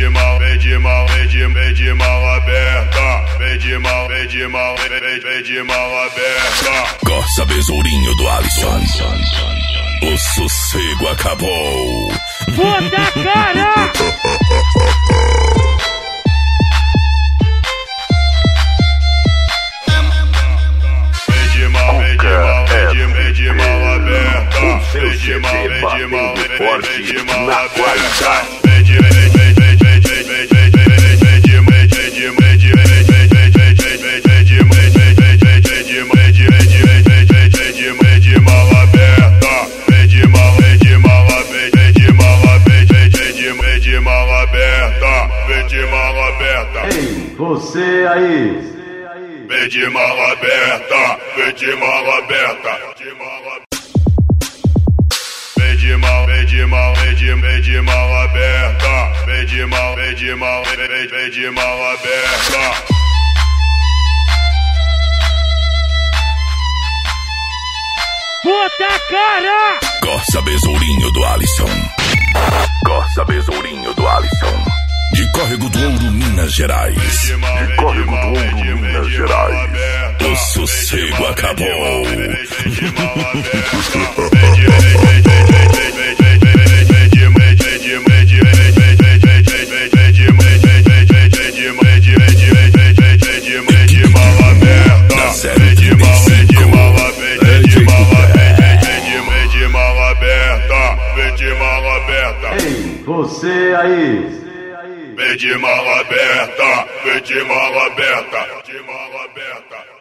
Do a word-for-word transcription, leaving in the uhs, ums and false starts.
de mal, vem de mal, vem de, vem de mal aberta. Vem de mal, vem de mal, vem, vem, vem de mal aberta. Corsa besourinho do Alisson. O sossego acabou. Puta cara! Vem de mal, vem de mal, vem de, vem de mal aberta. Vem de mal, vem de mal, vem, vem, vem de mal aberta. Vem de, vem, vem, vem, vem, vem, vem, vem, vem, vem, vem de, vem de, vem de, vem de, vem, vem, vem, vem, vem, vem, vem de, vem, vem, vem, vem, vem de, vem de, vem de, vem, vem, vem, vem de, vem de mal aberta. Vem de mal, vem de mal, vem, vem de mal, vem, vem, vem de, vem de mal aberta. Vem de mal aberta. Ei, você aí. Vem de mala aberta, vem de mala aberta. Vem de mal, vem de mal, vem de, vem de mala aberta. Vem de mal, vem de mal, vem, vem, vem de mala aberta. Puta cara! Corsa besourinho do Alisson. Corsa besourinho do Alisson. De Córrego do Ouro, Minas Gerais. De Córrego do Ouro, Minas Gerais. O sossego acabou. Da série de Ei, você aí. Vem de mala aberta, vem de mala aberta, de mala aberta.